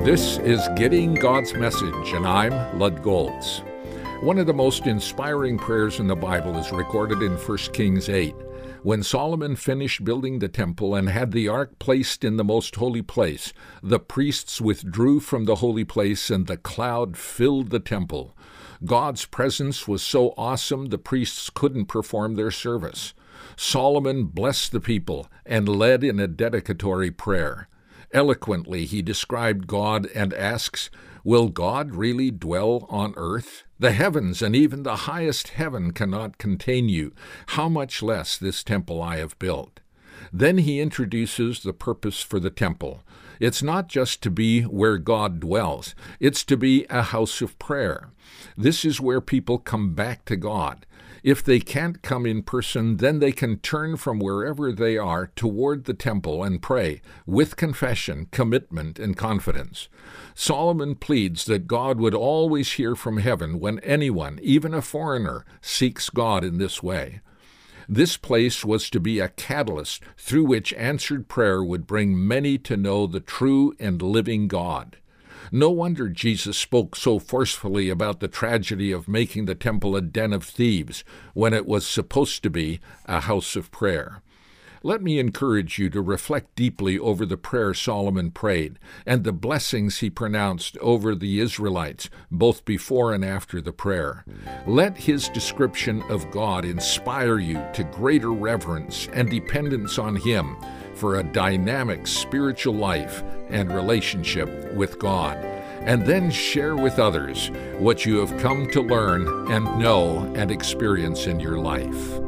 This is Getting God's Message, and I'm Lud Golds. One of the most inspiring prayers in the Bible is recorded in 1 Kings 8. When Solomon finished building the temple and had the ark placed in the most holy place, the priests withdrew from the holy place and the cloud filled the temple. God's presence was so awesome the priests couldn't perform their service. Solomon blessed the people and led in a dedicatory prayer. Eloquently, he described God and asks, "Will God really dwell on earth? The heavens and even the highest heaven cannot contain you. How much less this temple I have built?" Then he introduces the purpose for the temple. It's not just to be where God dwells. It's to be a house of prayer. This is where people come back to God. If they can't come in person, then they can turn from wherever they are toward the temple and pray with confession, commitment, and confidence. Solomon pleads that God would always hear from heaven when anyone, even a foreigner, seeks God in this way. This place was to be a catalyst through which answered prayer would bring many to know the true and living God. No wonder Jesus spoke so forcefully about the tragedy of making the temple a den of thieves when it was supposed to be a house of prayer. Let me encourage you to reflect deeply over the prayer Solomon prayed and the blessings he pronounced over the Israelites, both before and after the prayer. Let his description of God inspire you to greater reverence and dependence on him for a dynamic spiritual life and relationship with God. And then share with others what you have come to learn and know and experience in your life.